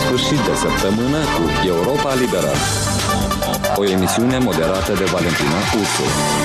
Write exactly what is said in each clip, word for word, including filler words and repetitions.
sfârșit de săptămână cu Europa Liberă. O emisiune moderată de Valentina Ursu.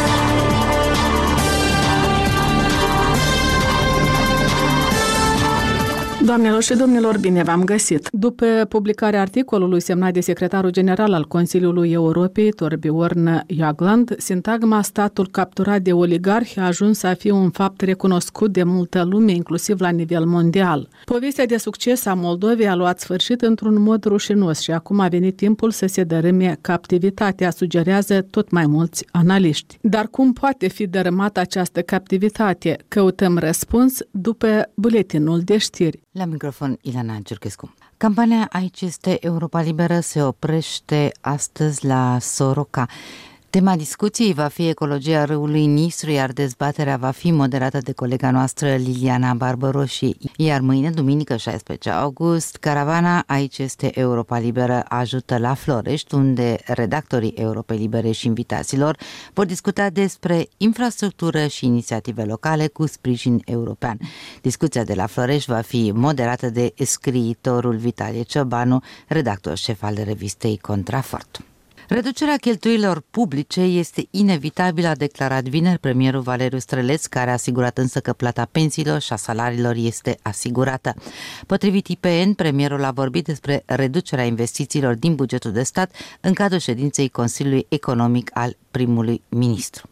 Doamnelor și domnilor, bine v-am găsit! După publicarea articolului semnat de secretarul general al Consiliului Europei, Torbjörn Jagland, sintagma statul capturat de oligarhi a ajuns să fie un fapt recunoscut de multă lume, inclusiv la nivel mondial. Povestea de succes a Moldovei a luat sfârșit într-un mod rușinos și acum a venit timpul să se dărâme captivitatea, sugerează tot mai mulți analiști. Dar cum poate fi dărâmată această captivitate? Căutăm răspuns după buletinul de știri. La microfon, Ilana Giurgescu. Campania Aici este Europa Liberă se oprește astăzi la Soroca. Tema discuției va fi ecologia râului Nistru, iar dezbaterea va fi moderată de colega noastră Liliana Barbaroși. Iar mâine, duminică șaisprezece august, caravana Aici este Europa Liberă ajută la Florești, unde redactorii Europei Libere și invitaților vor discuta despre infrastructură și inițiative locale cu sprijin european. Discuția de la Florești va fi moderată de scriitorul Vitalie Ciobanu, redactor șef al revistei Contrafort. Reducerea cheltuielilor publice este inevitabilă, a declarat vineri premierul Valeriu Străleț, care a asigurat însă că plata pensiilor și a salariilor este asigurată. Potrivit I P N, premierul a vorbit despre reducerea investițiilor din bugetul de stat în cadrul ședinței Consiliului Economic al primului ministru.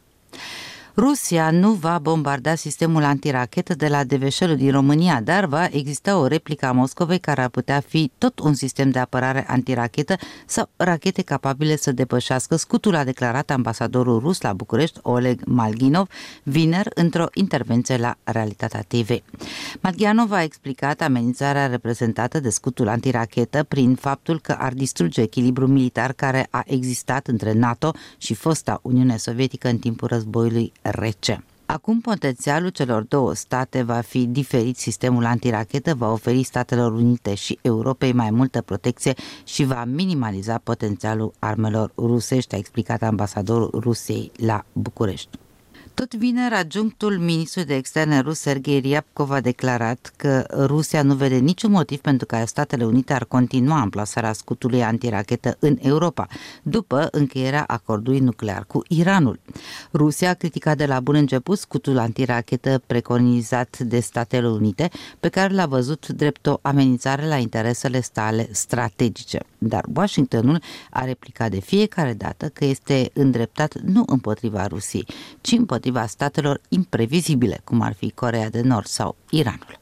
Rusia nu va bombarda sistemul antirachetă de la Deveșelul din România, dar va exista o replică a Moscovei care ar putea fi tot un sistem de apărare antirachetă sau rachete capabile să depășească scutul, a declarat ambasadorul rus la București, Oleg Malginov, vineri într-o intervenție la Realitatea T V. Malginov a explicat amenințarea reprezentată de scutul antirachetă prin faptul că ar distruge echilibrul militar care a existat între NATO și fosta Uniune Sovietică în timpul războiului rece. Acum potențialul celor două state va fi diferit. Sistemul antirachetă va oferi Statelor Unite și Europei mai multă protecție și va minimaliza potențialul armelor rusești, a explicat ambasadorul Rusiei la București. Tot vineri, adjunctul ministrului de externe rus Sergei Ryabkov a declarat că Rusia nu vede niciun motiv pentru care Statele Unite ar continua amplasarea scutului antirachetă în Europa, după încheierea acordului nuclear cu Iranul. Rusia a criticat de la bun început scutul antirachetă preconizat de Statele Unite, pe care l-a văzut drept o amenințare la interesele sale strategice. Dar Washingtonul a replicat de fiecare dată că este îndreptat nu împotriva Rusiei, ci împotriva statelor imprevizibile, cum ar fi Coreea de Nord sau Iranul.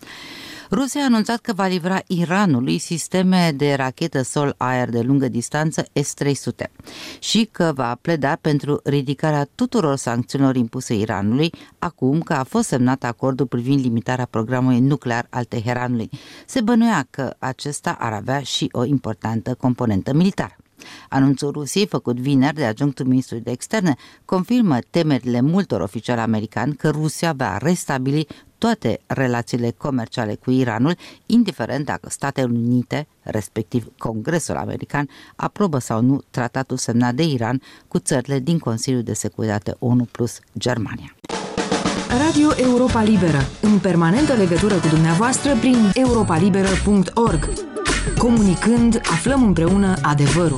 Rusia a anunțat că va livra Iranului sisteme de rachetă sol-aer de lungă distanță S trei sute și că va pleda pentru ridicarea tuturor sancțiunilor impuse Iranului, acum că a fost semnat acordul privind limitarea programului nuclear al Teheranului. Se bănuia că acesta ar avea și o importantă componentă militară. Anunțul Rusiei, făcut vineri de adjunctul ministrului de externe, confirmă temerile multor oficiali americani că Rusia va restabili toate relațiile comerciale cu Iranul, indiferent dacă Statele Unite, respectiv Congresul American, aprobă sau nu tratatul semnat de Iran cu țările din Consiliul de Securitate ONU plus Germania. Radio Europa Liberă, în permanentă legătură cu dumneavoastră prin europa liberă punct org. Comunicând, aflăm împreună adevărul.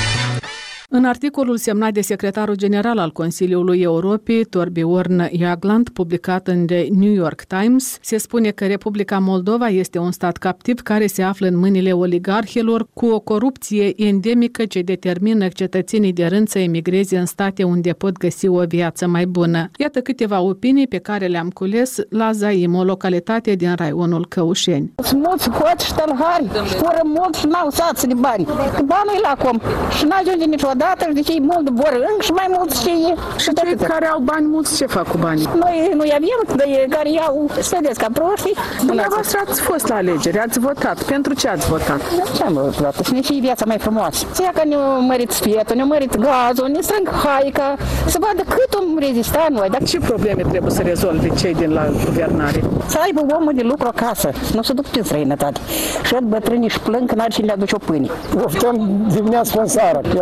În articolul semnat de secretarul general al Consiliului Europei, Torbjörn Jagland, publicat în The New York Times, se spune că Republica Moldova este un stat captiv care se află în mâinile oligarhilor cu o corupție endemică ce determină cetățenii de rând să emigreze în state unde pot găsi o viață mai bună. Iată câteva opinii pe care le-am cules la Zaim, o localitate din raionul Căușeni. Sunt mulți hoți și tălhari, fură mult și n-au sați de bani. Banul e la com și n-ajunge niciodată. Dată, de cei mult vor încă și mai mulți și și cei care au bani mulți ce fac cu banii? Noi nu avem, dar care iau, vedeți ca proștii. Dumneavoastră ați fost la alegeri, ați votat. Pentru ce ați votat? Ce am votat? Să ne fie viața mai frumoasă. Să ia că ne-au mărit sfetul, ne-au mărit gazul, ne strâng haica, să vadă cât om rezista noi. Dar ce probleme trebuie să rezolve cei din la guvernare? Să aibă omul de lucru acasă, nu se duc prin străinătate. Și bătrânii își plâng că n-ar și le aduce o pâine. Oftăm dimineața în seara, eu am să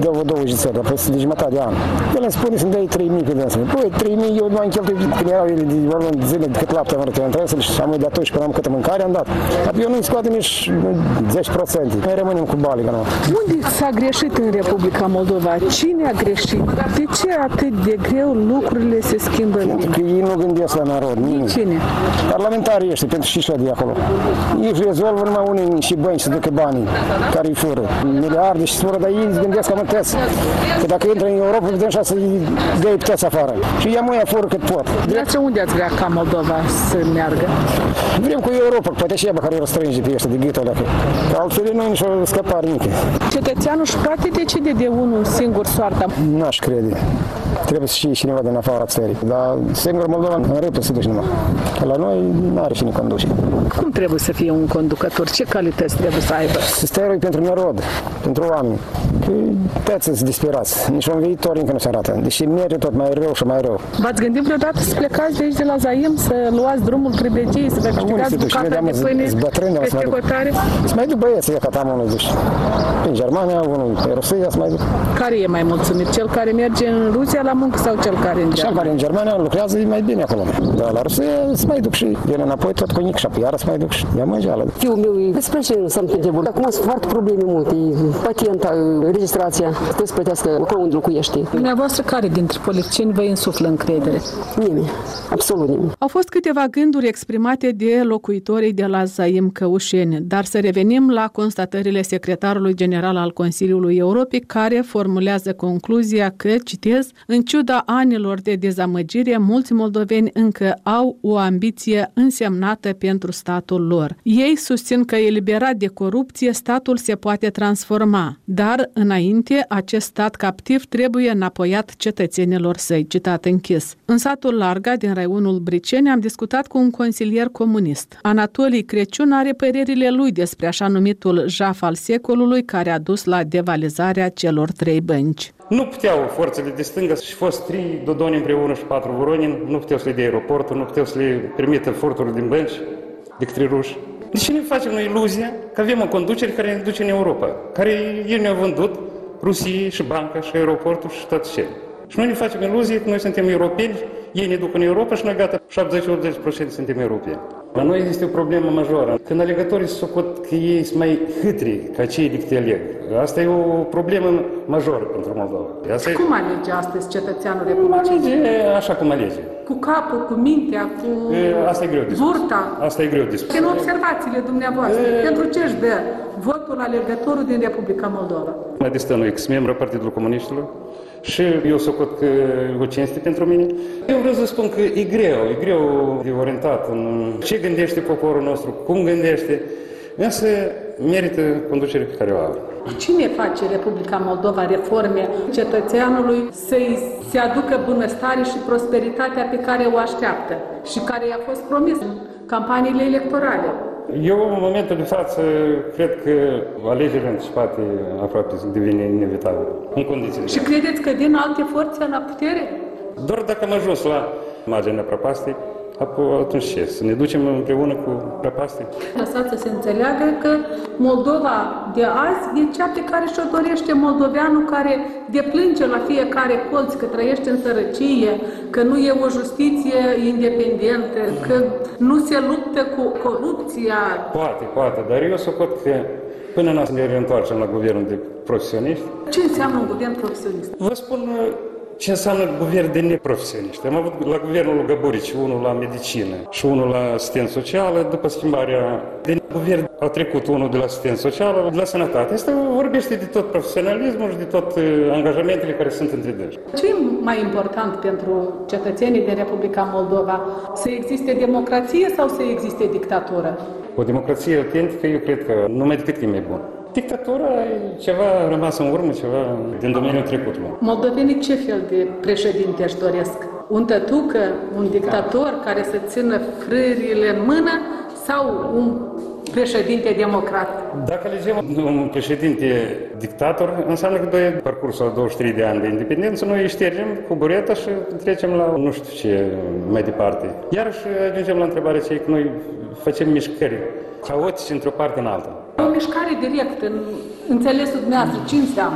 dau o douăzeci de țări, dar peste de jumătate de an. El îmi spune să-mi dai trei mii pe dânsă. Păi, trei mii eu nu am cheltuit când erau ele de zile decât lapte am arătat între ele și am de atunci când am câtă mâncare am dat. Dar eu nu-i scoate nici zece la sută. Noi rămânem cu bali. Unde s-a greșit în Republica Moldova? Cine a greșit? De ce atât de greu lucrurile se schimbă? Pentru că ei nu gândesc la narod. Cine? Parlamentarii ăștia, pentru și de acolo. Ei își rezolvă numai unii și bani să ducă banii care îi fură. Miliarde și fură, dar ei îți gândesc cam întâi. Că dacă intră în Europa, vedem așa să-i dea puteți afară. Și ea mâia fură cât pot. Dumneavoastră unde ați vrea ca Moldova să meargă? Vrem cu Europa, poate și ea care îi răstrânge pe ăștia de gâtul ăla. Că altfel nu e nicio scăpare nici. Cetățeanul își poate decide de unul singur soarta? N-aș crede. Trebuie să știe cineva din afara țării. Dar singur Moldova în râpă se duce numai. Că la noi n-are cine conduce. Cum trebuie să fie un conducător? Ce calități trebuie să aibă? Să stai eroi pentru narod, pentru oameni. Că toți sunt disperați. Nici un viitor încă nu se arată. Deși merge tot mai rău și mai rău. V-ați gândit vreodată să plecați de aici de la Zaim, să luați drumul Pribegiei, să vă câștigați bucata de pâine peste hotare? Să mai duc băieții, că tam unul duci. În Germania, unul în Rusia, să mai duc. Care e mai mulțumit? Cel care merge în Rusia la muncă sau cel care în Germania? Cel care în Germania lucrează e mai bine acolo. Dar la Rusia să mai duc și vine înapoi tot cu nic și apoi iară să mai duc și ia mângeală. Fiul meu e despre ce în Sankt Petersburg. Acum sunt foarte probleme multe. Patenta, registrația, trebuie să plătească acolo unde locuiește. Dumneavoastră, care dintre politicieni vă insuflă încredere? Nimeni. Absolut nimeni. Au fost câteva gânduri exprimate de locuitorii de la Zaim Căușeni, dar să revenim la constatările secretarului general al Consiliului Europei, care formulează concluzia că, citez, în ciuda anilor de dezamăgire, mulți moldoveni încă au o ambiție însemnată pentru statul lor. Ei susțin că, eliberat de corupție, statul se poate transforma, dar, înainte, acest stat captiv trebuie înapoiat cetățenilor săi, citat închis. În satul Larga, din raionul Briceni, am discutat cu un consilier comunist. Anatolii Creciun are părerile lui despre așa numitul jaf al secolului care a dus la devalizarea celor trei bănci. Nu puteau forțele de stânga și fost trei dodoni împreună și patru Voronin, nu puteau să le dea aeroportul, nu puteau să le permită furturi din bănci de către ruși. De ce ne facem noi iluzia că avem o conducere care ne duce în Europa, care ei ne-au vândut Rusiei și banca și aeroportul și toate cele. Și noi ne facem iluzie că noi suntem europeni, ei ne duc în Europa și noi gata, șaptezeci-optzeci la sută suntem europeni. La noi este o problemă majoră. Când alegătorii se socot că ei sunt mai hâtri ca cei de te aleg. Asta e o problemă majoră pentru Moldova. Asta cum e... alege astăzi cetățeanul republican? Alege așa cum alege. Cu capul, cu mintea, cu e, asta e greu de spus. burta. Asta e greu de spus. În observațiile dumneavoastră, e... pentru ce își dă votul alegătorul din Republica Moldova? Mai de stănul ex-membru a Partidului Comuniștilor. Și eu socot că o cinste pentru mine. Eu vreau să spun că e greu, e greu de orientat în ce gândește poporul nostru, cum gândește, însă merită conducerea pe care o au. Cine face Republica Moldova reforme cetățeanului să-i se aducă bunăstare și prosperitatea pe care o așteaptă și care i-a fost promis în campaniile electorale? Eu, în momentul de față, cred că alegerile anticipate aproape devine inevitabil, în condițiile. Și credeți că din alte forțe la putere? Doar dacă am ajuns la marginea prăpastiei, atunci ce? Să ne ducem împreună cu prăpastii? Lăsați să se înțeleagă că Moldova de azi e cea pe care și-o dorește moldoveanul care deplânge la fiecare colț că trăiește în sărăcie, că nu e o justiție independentă, că nu se luptă cu corupția. Poate, poate, dar eu socot că până nu ne reîntoarcem la guvernul de profesioniști. Ce înseamnă un guvern profesionist? Vă spun ce înseamnă guvern de neprofesioniști. Am avut la guvernul lui Gaburici, unul la medicină și unul la asistență socială. După schimbarea de guvern a trecut unul de la asistență socială la sănătate. Asta vorbește de tot profesionalismul și de tot angajamentele care sunt între dâși. Ce e mai important pentru cetățenii din Republica Moldova? Să existe democrație sau să existe dictatură? O democrație autentică, eu cred că numai decât că e mai bun. Dictatura e ceva rămas în urmă, ceva din domeniul trecutului. Moldovenii ce fel de președinte își doresc? Un tătucă, un dictator care să țină frârile în mână sau un președinte democrat? Dacă alegem un președinte dictator, înseamnă că doi parcursul a douăzeci și trei de ani de independență, noi îi ștergem cu bureta și trecem la nu știu ce mai departe. Iarăși ajungem la întrebarea ce e că noi facem mișcări haotice într-o parte în alta. O mișcare directă, în înțelesul dumneavoastră, ce înseamnă?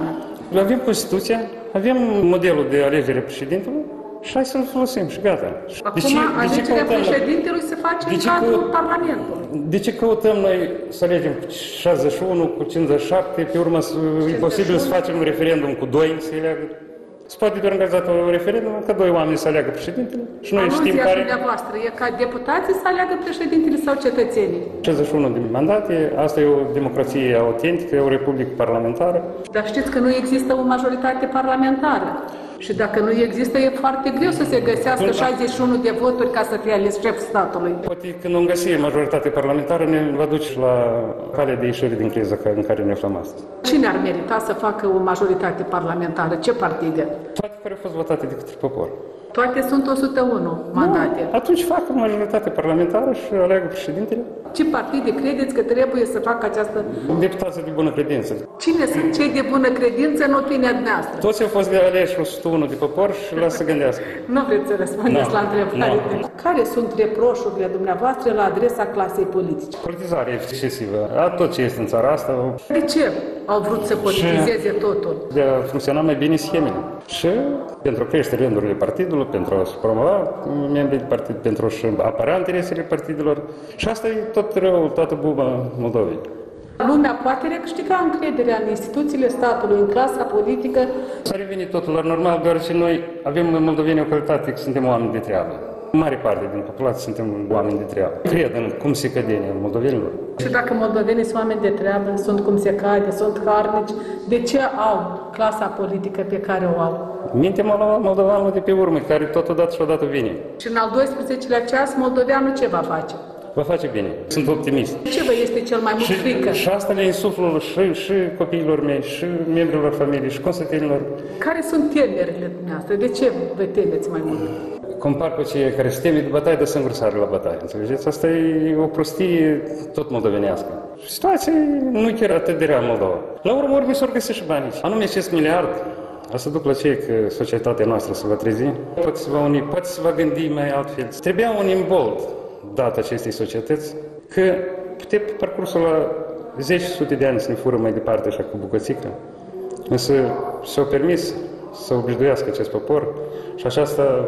Avem Constituția, avem modelul de alegere a președintelui și hai să-l folosim și gata. Acum, de ce, alegerea de președintelui se face în cadrul Parlamentului. De ce căutăm noi să alegem șaizeci și unu cu cincizeci și șapte, pe urmă e posibil să facem un referendum cu doi să aleagă? Se poate de organizat un referendum ca doi oameni să aleagă președintele și noi știm care... Anunția dumneavoastră e ca deputații să aleagă președintele sau cetățenii? șaizeci și unu de mandate, asta e o democrație autentică, e o republică parlamentară. Dar știți că nu există o majoritate parlamentară. Și dacă nu există, e foarte greu să se găsească șaizeci și unu de voturi ca să fie ales șeful statului. Poate când vom găsi majoritate parlamentară ne va duce la calea de ieșire din criza în care ne aflăm astăzi. Cine ar merita să facă o majoritate parlamentară? Ce partide? Toate care au fost votate de către popor. Toate sunt o sută unu mandate. Nu, atunci facă o majoritate parlamentară și aleagă președintele. Ce partide credeți că trebuie să facă această... Deputații de bună credință. Cine sunt cei de bună credință în opinia noastră? Toți au fost de aleși o sută unu de popor și lasă să gândească. Nu vreți să răspundeți no. la întrebare. No. Care sunt reproșurile dumneavoastră la adresa clasei politice? Politizare excesivă. A tot ce este în țara asta. De ce au vrut să politizeze și totul? De a funcționa mai bine schemele. Și pentru creșterea rândurile partidului, pentru a-și promova membrii de partid, pentru a-și apăra interesele partidelor. Și asta e tot rău, toată buba Moldovei. Lumea poate recâștiga încrederea în instituțiile statului, în clasa politică. S-a revenit totul la normal, deoarece noi avem în moldoveni o calitate că suntem oameni de treabă. În mare parte din populație suntem oameni de treabă. Cred în cum se cădenie moldovenilor. Și dacă moldovenii sunt oameni de treabă, sunt cum se cade, sunt harnici, de ce au clasa politică pe care o au? Minte moldoveanul de pe urmă, care totodată și odată vine. Și în al doisprezecelea ceas, moldoveanul ce va face? Va face bine. Sunt optimist. Ce vă este cel mai mult și, frică? Și asta le insuflă și, și copiilor mei, și membrilor familiei, și consătenilor. Care sunt temerile dumneavoastră? De ce vă temeți mai mult? Compar cu cei care se teme de bătaie, dar singur sare la bătaie. Înțelegeți? Asta e o prostie tot moldovenească. Situația nu e chiar atât de rea în Moldova. La urmă urmă s-or găsi și banii. Anume acest miliard, asta duc la cei că societatea noastră se va trezi, poate se va uni, poate se va gândi mai altfel. Trebuia un imbold dat acestei societăți, că putem pe parcursul la zeci sute de ani să ne fură mai departe așa cu bucățică, însă s-au permis să obliduiască acest popor și aceasta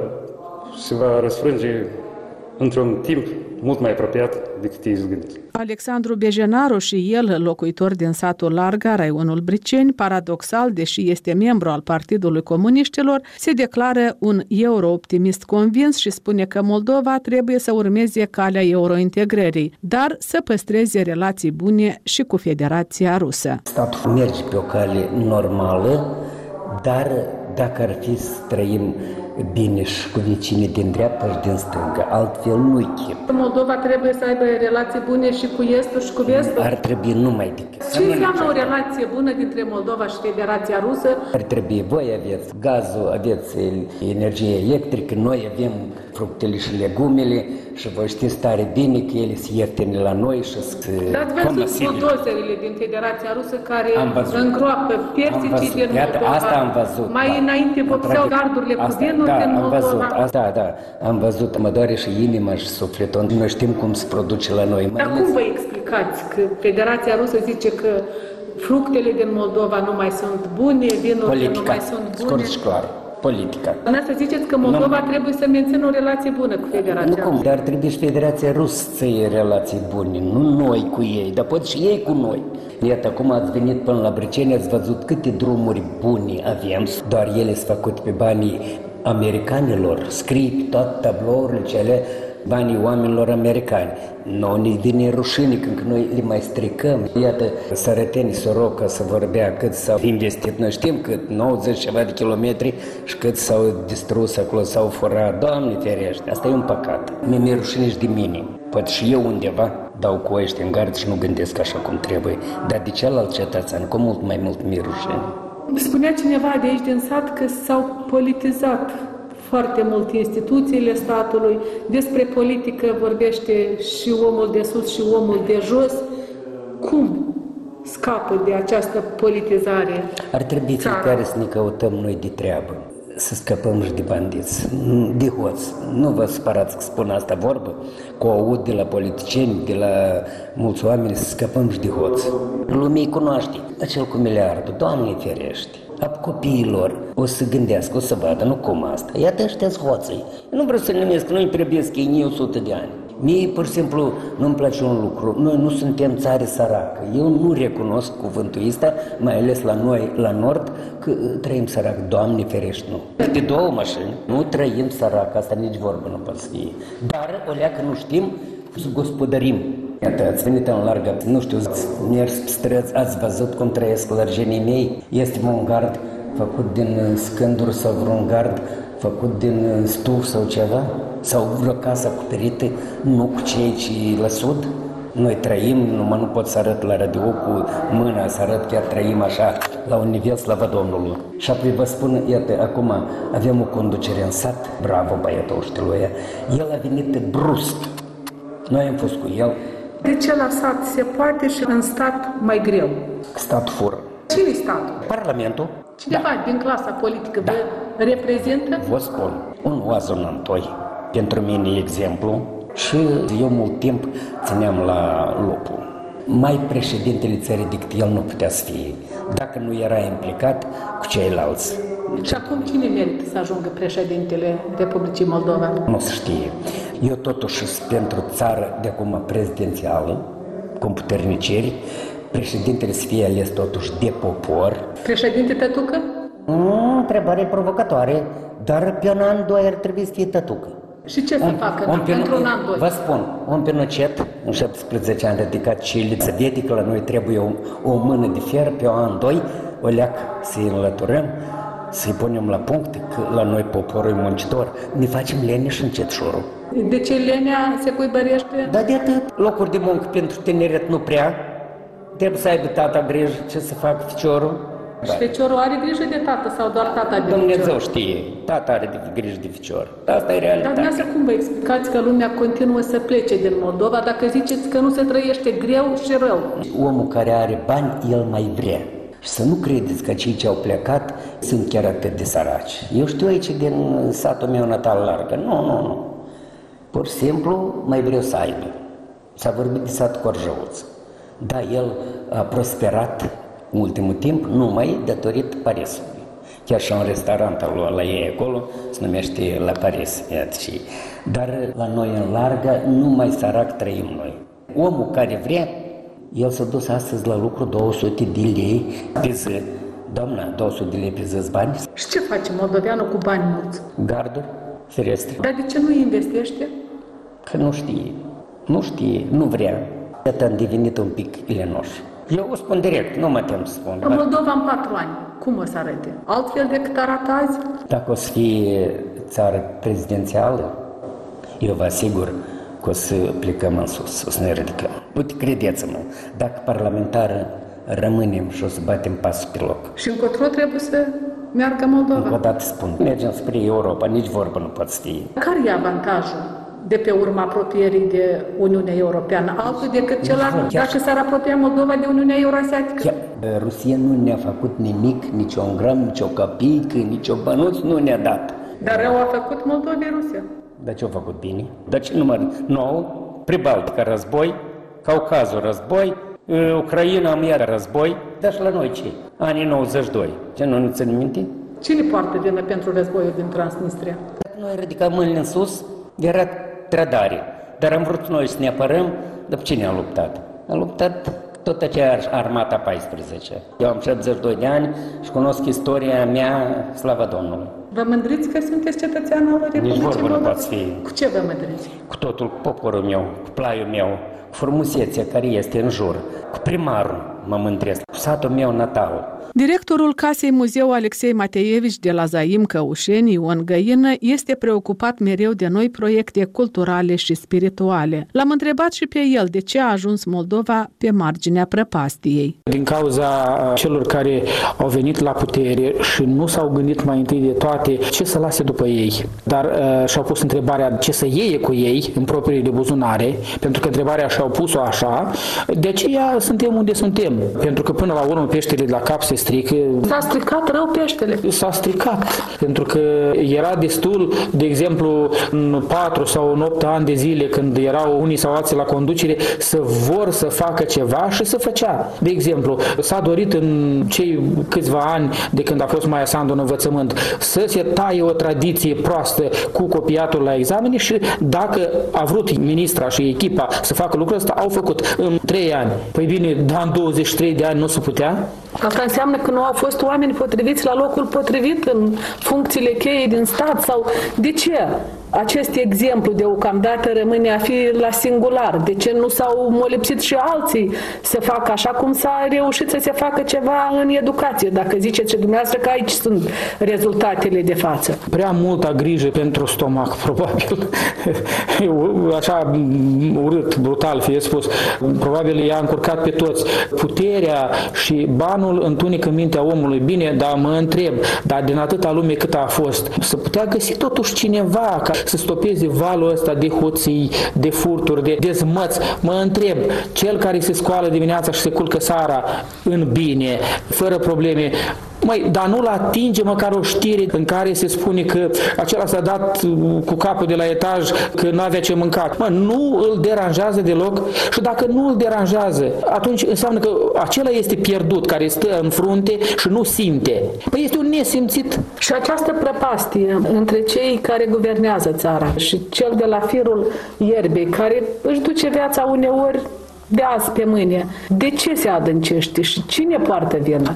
se va răsfrânge într-un timp mult mai apropiat decât ei gândesc. Alexandru Bejenaru și el, locuitor din satul Larga, raionul Briceni, paradoxal, deși este membru al Partidului Comuniștilor, se declară un euro-optimist convins și spune că Moldova trebuie să urmeze calea eurointegrării, dar să păstreze relații bune și cu Federația Rusă. Statul merge pe o cale normală, dar dacă ar fi să trăim bine și cu vecinii din dreapta și din stânga, altfel nu-i chip. Moldova trebuie să aibă relații bune și cu estul și cu vestul? Ar trebui numai decât. Ce înseamnă o relație bună dintre Moldova și Federația Rusă? Ar trebui, voi aveți gazul, aveți energie electrică, noi avem fructele și legumele și vă știți tare bine că ele se ieftine la noi și sunt Dați văzut buldozerele din Federația Rusă care îngroapă persicii din Moldova. Asta am văzut. Mai da. Înainte vopseau gardurile cu vinuri da, din Moldova. Am văzut, asta, da, am văzut, mă doare și inima și sufletul. Noi știm cum se produce la noi. Dar cum vă explicați că Federația Rusă zice că fructele din Moldova nu mai sunt bune, vinurile nu mai sunt bune? Scurt și clar. Politica. Să ziceți că Moldova nu, trebuie să mențină o relație bună cu Federația Nu cum, dar trebuie și Federația Rusă să iei relații bune, nu noi cu ei, dar poate și ei cu noi. Iată, acum ați venit până la Briceni, ați văzut câte drumuri bune avem, doar ele sunt făcute pe banii americanilor, scrii pe toate tablourile cele banii oamenilor americani. Nu ne vine rușine când noi le mai stricăm. Iată, sărătenii Soroca să vorbea cât s-au investit. Noi știm cât, nouăzeci ceva de kilometri și cât s-au distrus acolo, s-au furat. Doamne ferește, asta e un păcat. Mi-e rușine și de mine. Poate și eu undeva dau cu ăștia în gard și nu gândesc așa cum trebuie. Dar de celălalt cetățean, cu mult mai mult mi-e rușine. Spunea cineva de aici din sat că s-au politizat foarte mult instituțiile statului, despre politică vorbește și omul de sus și omul de jos. Cum scapă de această politizare? Ar trebui fiecare să ne căutăm noi de treabă. să scăpăm și de bandiți, de hoți. Nu vă supărați că spun asta vorbă, că o aud de la politicieni, de la mulți oameni, să scăpăm și de hoți. Lumea cunoaște. Acel cu miliardul, Doamne ferește. A copiilor o să gândească, o să vadă, nu cum asta. Iată ăștia-s hoții. Eu nu vreau să numesc, nu-i trebuiesc ei o sută de ani. Mie, pur și simplu, nu-mi place un lucru. Noi nu suntem țară săracă. Eu nu recunosc cuvântul ăsta, mai ales la noi, la nord, că trăim sărac. Doamne ferește, nu. De două mașini, nu trăim sărac, asta nici vorbă nu poate să fie. Dar, o leacă nu știm să gospodărim. Iată, ați venit în largă, nu știu, ați mers pe străzi, ați văzut cum trăiesc lărgenii mei. Este un gard făcut din scânduri sau vreun gard făcut din stuf sau ceva? Sau vreo casă acoperită, nu cu cei ce la sud? Noi trăim, numai nu pot să arăt la radio cu mâna, să arăt chiar trăim așa, la un nivel, slavă Domnului. Și apoi vă spun, iată, acum avem o conducere în sat, bravo băiatul știluia, el a venit brusc, noi am fost cu el. De ce la sat se poate și în stat mai greu? Stat fură. Cine-i statul? Parlamentul. Cineva da. din clasa politică da. vă reprezintă? Vă spun, un Oazon Antoi, pentru mine exemplu, și eu mult timp țineam la lupul. Mai președintele țării decât el nu putea să fie, dacă nu era implicat cu ceilalți. Și acum cine merită să ajungă președintele Republicii Moldova? Nu se știe. Eu totuși sunt pentru țară de acum prezidențială, cu puterniceri, președintele să fie ales totuși de popor. Președinte Tătucă? Nu, întrebare provocatoare, dar pe un an, doi ar trebui să fie Tătucă. Și ce să un, facă un pentru un an, doi? Vă spun, un Pinochet în șaptesprezece ani ridicat Chile, să vede că la noi trebuie o, o mână de fier pe un an, doi, o leac să-i înlăturăm, să-i punem la punct, că la noi poporul e muncitor, ne facem leneș încetșorul. De ce lenea se cuibărește? Da, de atât. Locuri de muncă pentru tineret nu prea, trebuie să aibă tata grijă ce să facă ficiorul. Și da. Feciorul are grijă de tată sau doar tata de Dumnezeu știe, tata are de grijă de ficior. Asta e realitate. Dar dumneavoastră cum vă explicați că lumea continuă să plece din Moldova dacă ziceți că nu se trăiește greu și rău? Omul care are bani, el mai vrea. Și să nu credeți că cei ce au plecat sunt chiar atât de săraci. Eu știu aici din satul meu natal Largă. Nu, nu, nu. Pur și simplu mai vreau să aibă. S-a vorbit de sat Corjăuț. Da, el a prosperat în ultimul timp numai datorită Parisului. Chiar și un restaurant al la ei acolo se numește La Paris. Și. Dar la noi în Largă numai sărac trăim noi. Omul care vrea, el s-a dus astăzi la lucru două sute de lei pe zi. Doamna, două sute de lei pe zi bani. Și ce face moldoveanul cu bani mulți? Garduri, ferestre. Dar de ce nu investește? Că nu știe. Nu știe, nu vrea. Iată am devenit un pic ilenoș. Eu o spun direct, nu mă tem să spun. În Moldova în patru ani, cum o să arate? Altfel decât arată azi? Dacă o să fie țară prezidențială, eu vă asigur că o să plecăm în sus, o să ne ridicăm. Uite, credeți-mă, dacă parlamentară rămânem și o să batem pasul pe loc. Și încotro trebuie să meargă Moldova? Încă o dată spun, mergem spre Europa, nici vorbă nu poate să fie. Care e avantajul de pe urma apropierii de Uniunea Europeană, altul decât celălalt, dacă s-ar apropia Moldova de Uniunea Euroasiatică? Chiar, Rusia nu ne-a făcut nimic, nici un gram, nici o capică, nici o bănuț nu ne-a dat. Dar rău a făcut Moldovei Rusia. Dar ce-a făcut bine? Dar ce număr nou? Pribaltica război, Caucazul război, Ucraina am iar război, dar și la noi ce? Anii nouăzeci și doi. Ce nu ne țin minte? Cine poartă vină pentru războiul din Transnistria? Noi ridicăm mâinile în sus, era trădare. Dar am vrut noi să ne apărăm, dar cine a luptat? A luptat tot aceeași armata paisprezece. Eu am șaptezeci și doi de ani și cunosc istoria mea, slavă Domnului. Vă mândriți că sunteți cetățean al Republicii Moldova? Nici vorbă nu poate fi. Cu ce vă mândriți? Cu totul, cu poporul meu, cu plaiul meu, cu frumusețea care este în jur, cu primarul mă mândresc, cu satul meu natal. Directorul Casei Muzeu Alexei Mateevici de la Zaim Căușeni, Ion Găină, este preocupat mereu de noi proiecte culturale și spirituale. L-am întrebat și pe el de ce a ajuns Moldova pe marginea prăpastiei. Din cauza celor care au venit la putere și nu s-au gândit mai întâi de toate ce să lase după ei, dar uh, și-au pus întrebarea ce să iei cu ei în propriile buzunare, pentru că întrebarea și-au pus-o așa, de aceea suntem unde suntem, pentru că până la urmă peștele de la cap se strică. S-a stricat rău peștele. S-a stricat, pentru că era destul, de exemplu, în patru sau în opt ani de zile, când erau unii sau alții la conducere, să vor să facă ceva și să făcea. De exemplu, s-a dorit în cei câțiva ani de când a fost Maia Sandu în învățământ să se taie o tradiție proastă cu copiatul la examene și dacă a vrut ministra și echipa să facă lucrul ăsta, au făcut în trei ani. Păi bine, dar în douăzeci și trei de ani nu se putea? Asta înseamnă că nu au fost oameni potriviți la locul potrivit în funcțiile cheie din stat sau de ce? Acest exemplu deocamdată rămâne a fi la singular. De ce nu s-au molipsit și alții să facă așa cum s-a reușit să se facă ceva în educație? Dacă ziceți și dumneavoastră că aici sunt rezultatele de față. Prea multă grijă pentru stomac, probabil. Așa urât, brutal fie spus. Probabil i-a încurcat pe toți. Puterea și banul întunecă mintea omului. Bine, dar mă întreb, dar din atâta lume cât a fost, să putea găsi totuși cineva ca să stopeze valul ăsta de hoții, de furturi, de dezmăți. Mă întreb, cel care se scoală dimineața și se culcă seara în bine, fără probleme, măi, dar nu-l atinge măcar o știre în care se spune că acela s-a dat cu capul de la etaj, că nu avea ce mâncat. Mă, nu îl deranjează deloc și dacă nu îl deranjează, atunci înseamnă că acela este pierdut, care stă în frunte și nu simte. Păi este un nesimțit. Și această prăpastie între cei care guvernează țara și cel de la firul ierbei, care își duce viața uneori de azi pe mâine. De ce se adâncește și cine poartă vina?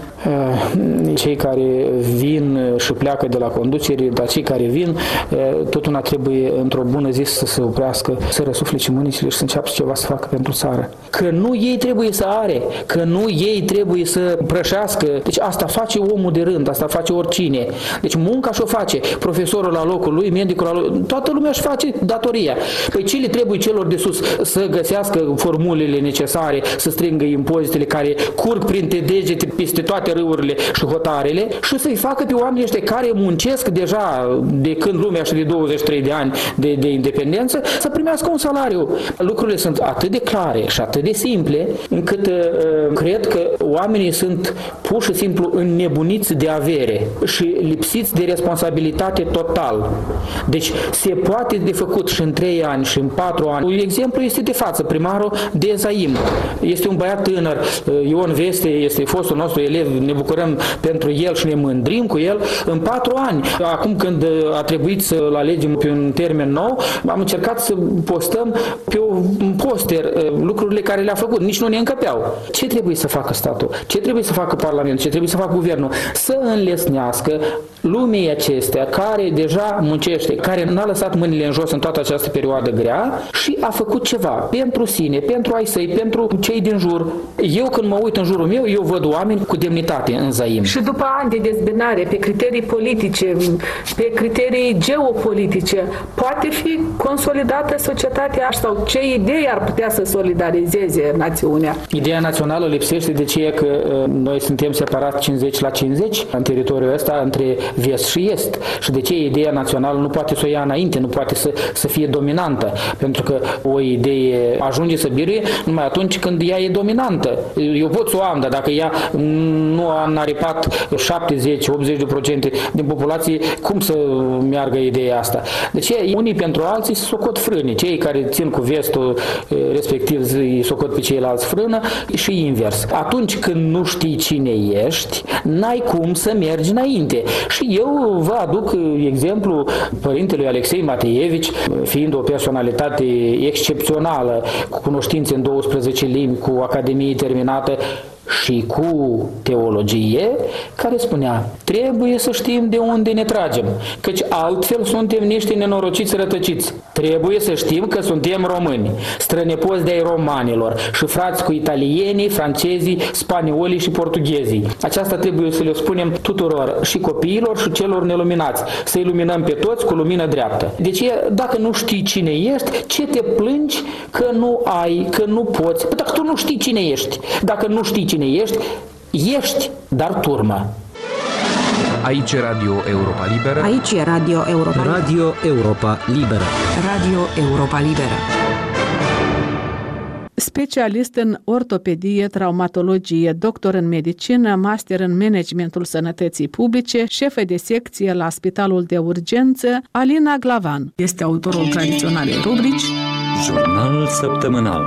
Cei care vin și pleacă de la conducere, dar cei care vin, tot una trebuie într-o bună zi să se oprească, să răsuflece mânicile și să înceapă ceva să facă pentru țară. Că nu ei trebuie să are, că nu ei trebuie să prășească. Deci asta face omul de rând, asta face oricine. Deci munca și-o face profesorul la locul lui, medicul la locul lui, toată lumea își face datoria. Păi ce le trebuie celor de sus? Să găsească formulele necesare, să strângă impozitele care curg printre degete peste toate râurile și hotarele și să-i facă pe oamenii ăștia care muncesc deja de când lumea și de douăzeci și trei de ani de, de independență, să primească un salariu. Lucrurile sunt atât de clare și atât de simple încât uh, cred că oamenii sunt pur și simplu înnebuniți de avere și lipsiți de responsabilitate total. Deci se poate de făcut și în trei ani și în patru ani. Un exemplu este de față, primarul de Zaim. Este un băiat tânăr, Ion Veste, este fostul nostru elev, ne bucurăm pentru el și ne mândrim cu el. În patru ani, acum când a trebuit să-l alegem pe un termen nou, am încercat să postăm pe un poster lucrurile care le-a făcut. Nici nu ne încăpeau. Ce trebuie să facă statul? Ce trebuie să facă Parlamentul? Ce trebuie să facă Guvernul? Să înlesnească lumii acestea care deja muncește, care n-a lăsat mâinile în jos în toată această perioadă grea și a făcut ceva pentru sine, pentru ai săi, pentru cei din jur. Eu când mă uit în jurul meu, eu văd oameni cu demnitate în Zaim. Și după ani de dezbinare pe criterii politice, pe criterii geopolitice, poate fi consolidată societatea sau ce idei ar putea să solidarizeze națiunea? Ideea națională lipsește de ce că uh, noi suntem separați cincizeci la cincizeci în teritoriul ăsta între vest și est. Și de ce ideea națională nu poate să o ia înainte, nu poate să, să fie dominantă? Pentru că o idee ajunge să biruie numai atunci când ea e dominantă. Eu pot să o am, dar dacă ea nu a înaripat șaptezeci optzeci la sută din populație, cum să meargă ideea asta? Deci unii pentru alții se socot frâni. Cei care țin cu vestul respectiv îi socot pe ceilalți frână și invers. Atunci când nu știi cine ești, n-ai cum să mergi înainte. Și eu vă aduc exemplu părintelui Alexei Mateevici, fiind o personalitate excepțională, cu cunoștințe în douăsprezece limbi, cu academie terminată și cu teologie, care spunea: trebuie să știm de unde ne tragem, căci altfel suntem niște nenorociți rătăciți. Trebuie să știm că suntem români, strănepoți de ai romanilor și frați cu italienii, francezii, spaniolii și portughezii. Aceasta trebuie să le spunem tuturor, și copiilor și celor neluminați, să iluminăm pe toți cu lumină dreaptă. Deci, dacă nu știi cine ești, ce te plângi că nu ai, că nu poți? Dacă tu nu știi cine ești, dacă nu știi cine ești, ești, dar turmă. Aici e Radio Europa Liberă. Aici e Radio Europa Liberă. Radio Europa Liberă. Radio Europa Liberă. specialist în ortopedie, traumatologie, doctor în medicină, master în managementul sănătății publice, șefă de secție la Spitalul de Urgență, Alina Glavan. Este autorul tradiționalei rubrici Jurnal săptămânal.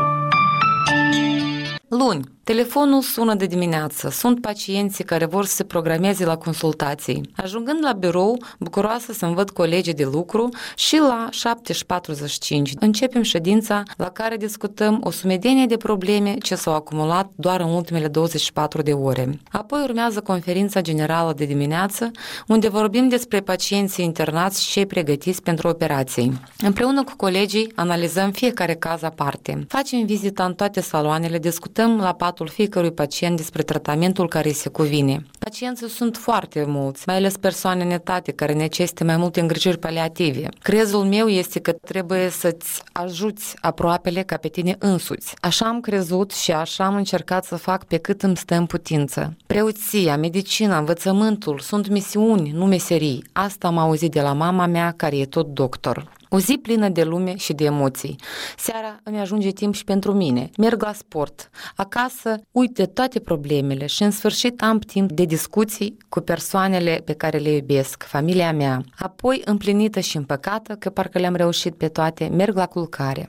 Luni. Telefonul sună de dimineață. Sunt pacienții care vor să se programeze la consultații. Ajungând la birou, bucuroasă să-mi văd colegii de lucru și la șapte și patruzeci și cinci începem ședința la care discutăm o sumedenie de probleme ce s-au acumulat doar în ultimele douăzeci și patru de ore. Apoi urmează conferința generală de dimineață, unde vorbim despre pacienții internați și cei pregătiți pentru operații. Împreună cu colegii analizăm fiecare caz aparte. Facem vizita în toate saloanele, discutăm la patul fiecărui pacient despre tratamentul care îi se cuvine. Pacienții sunt foarte mulți, mai ales persoane în etate care necesită mai multe îngrijiri paliative. Crezul meu este că trebuie să-ți ajuți aproapele ca pe tine însuți. Așa am crezut și așa am încercat să fac pe cât îmi stă în putință. Preoția, medicina, învățământul sunt misiuni, nu meserii. Asta am auzit de la mama mea, care e tot doctor. O zi plină de lume și de emoții. Seara îmi ajunge timp și pentru mine. Merg la sport. Acasă uit de toate problemele și în sfârșit am timp de discuții cu persoanele pe care le iubesc, familia mea. Apoi, împlinită și împăcată, că parcă le-am reușit pe toate, merg la culcare.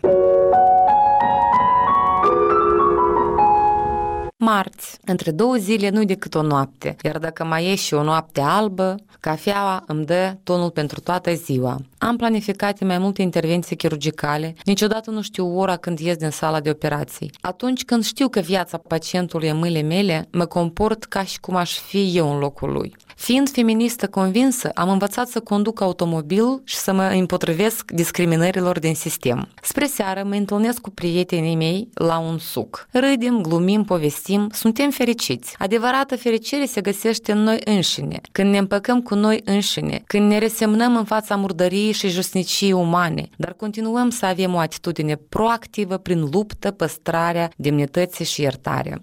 Marți. Între două zile nu-i decât o noapte, iar dacă mai e și o noapte albă, cafeaua îmi dă tonul pentru toată ziua. Am planificat mai multe intervenții chirurgicale, niciodată nu știu ora când ies din sala de operații. Atunci când știu că viața pacientului e în mâinile mele, mă comport ca și cum aș fi eu în locul lui. Fiind feministă convinsă, am învățat să conduc automobil și să mă împotrivesc discriminărilor din sistem. Spre seară mă întâlnesc cu prietenii mei la un suc. Râdem, glumim, povestim, suntem fericiți. Adevărată fericire se găsește în noi înșine, când ne împăcăm cu noi înșine, când ne resemnăm în fața murdăriei și jusnicii umane, dar continuăm să avem o atitudine proactivă prin luptă, păstrarea demnității și iertarea.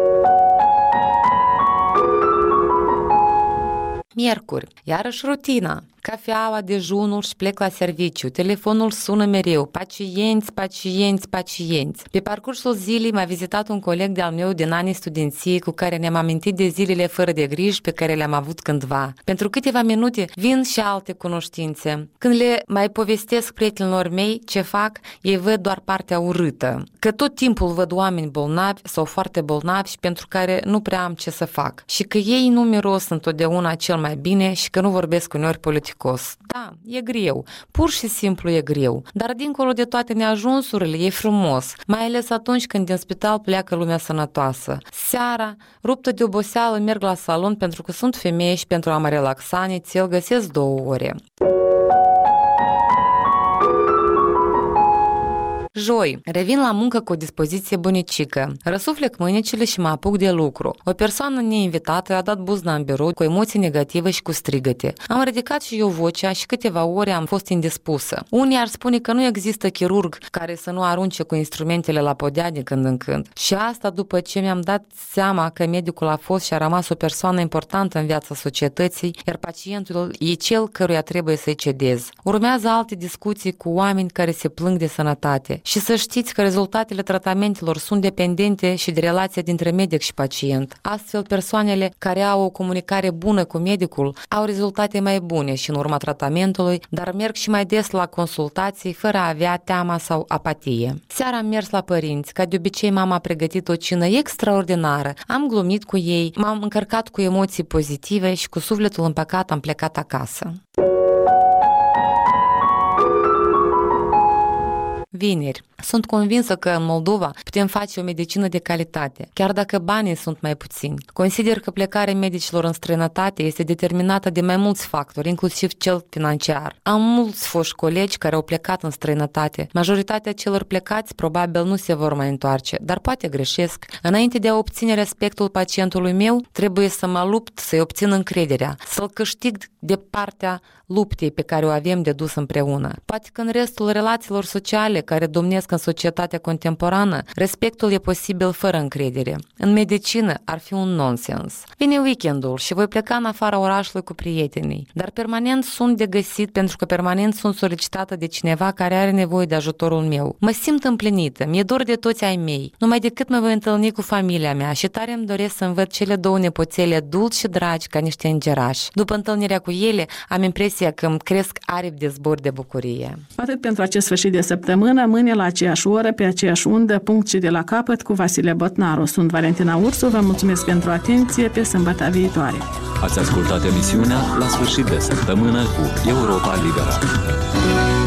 Miercuri, iarăși rutina. Cafeaua, dejunul și plec la serviciu. Telefonul sună mereu. Pacienți, pacienți, pacienți. Pe parcursul zilei m-a vizitat un coleg de-al meu din anii studenției cu care ne-am amintit de zilele fără de griji pe care le-am avut cândva. Pentru câteva minute vin și alte cunoștințe. Când le mai povestesc prietenilor mei ce fac, ei văd doar partea urâtă. Că tot timpul văd oameni bolnavi sau foarte bolnavi și pentru care nu prea am ce să fac. Și că ei nu miros întotdeauna cel mai bine și că nu vorbesc uneori politic. Da, e greu, pur și simplu e greu, dar dincolo de toate neajunsurile e frumos, mai ales atunci când din spital pleacă lumea sănătoasă. Seara, ruptă de oboseală, merg la salon pentru că sunt femeie și pentru a mă relaxa nițel găsesc două ore. Joi, revin la muncă cu o dispoziție bunicică. Răsuflec mâinicile și mă apuc de lucru. O persoană neinvitată a dat buzna în birou cu emoții negative și cu strigăte. Am ridicat și eu vocea și câteva ore am fost indispusă. Unii ar spune că nu există chirurg care să nu arunce cu instrumentele la podea de când în când. Și asta după ce mi-am dat seama că medicul a fost și a rămas o persoană importantă în viața societății, iar pacientul e cel căruia trebuie să-i cedez. Urmează alte discuții cu oameni care se plâng de sănătate. Și să știți că rezultatele tratamentelor sunt dependente și de relația dintre medic și pacient. Astfel, persoanele care au o comunicare bună cu medicul au rezultate mai bune și în urma tratamentului, dar merg și mai des la consultații fără a avea teama sau apatie. Seara am mers la părinți, ca de obicei mama a pregătit o cină extraordinară. Am glumit cu ei, m-am încărcat cu emoții pozitive și cu sufletul împăcat am plecat acasă. Vineri. Sunt convinsă că în Moldova putem face o medicină de calitate, chiar dacă banii sunt mai puțini. Consider că plecarea medicilor în străinătate este determinată de mai mulți factori, inclusiv cel financiar. Am mulți foști colegi care au plecat în străinătate. Majoritatea celor plecați probabil nu se vor mai întoarce, dar poate greșesc. Înainte de a obține respectul pacientului meu, trebuie să mă lupt să-i obțin încrederea, să-l câștig de partea luptei pe care o avem de dus împreună. Poate că în restul relațiilor sociale care domnesc în societatea contemporană, respectul e posibil fără încredere. În medicină ar fi un nonsens. Vine weekendul și voi pleca în afara orașului cu prietenii, dar permanent sunt de găsit pentru că permanent sunt solicitată de cineva care are nevoie de ajutorul meu. Mă simt împlinită, mi-e dor de toți ai mei, numai decât mă voi întâlni cu familia mea și tare îmi doresc să-mi văd cele două nepoțele dulci și dragi ca niște îngerași. După întâlnirea cu ele, am impresia că îmi cresc aripi de zbor de bucurie. Atât pentru acest sfârșit de săptămână, mâine la aceeași oră, pe aceeași undă, punct și de la capăt cu Vasile Botnaru. Sunt Valentina Ursu, vă mulțumesc pentru atenție, pe sâmbătă viitoare. Ați ascultat emisiunea La sfârșit de săptămână cu Europa Liberă.